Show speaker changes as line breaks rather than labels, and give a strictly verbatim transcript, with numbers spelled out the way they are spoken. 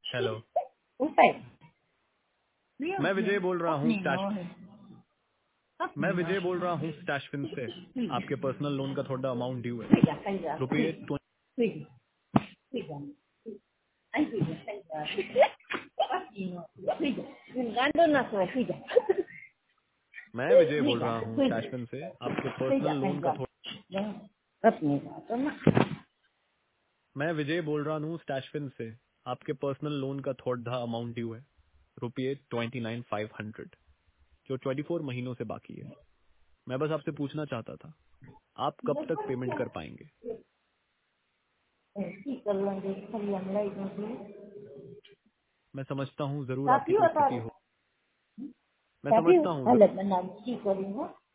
Hello.
ऊपर
मैं विजय बोल रहा हूँ स्टैश मैं विजय बोल रहा हूँ
Fui,
स्टैशफिन से। आपके पर्सनल लोन का थोड़ा अमाउंट ड्यू है,
fui, fui,
रुपये
fui,
twenty.
fui, fui, ai, fui, fui, fui, गांडो ना सोए, fui,
मैं विजय
fui,
बोल रहा हूँ
fui,
स्टैशफिन से। आपके
fui,
पर्सनल लोन का थोड़ा
अपने बातों में
मैं विजय बोल रहा हूँ स्टैशफिन से। आपके पर्सनल लोन का थोड़ा अमाउंट ड्यू है, रुपये ट्वेंटी नाइन फाइव हंड्रेड, जो ट्वेंटी फोर महीनों से बाकी है। मैं बस आपसे पूछना चाहता था, आप कब तक पेमेंट कर पाएंगे?
ऐसी कर लेंगे खाली हम लाइट में
मैं समझता हूँ जरूर आपकी
काफी
कोई
होता
स्थिति
है
हो मैं
काफी
समझता हूँ
हालत में नाम की करूँगा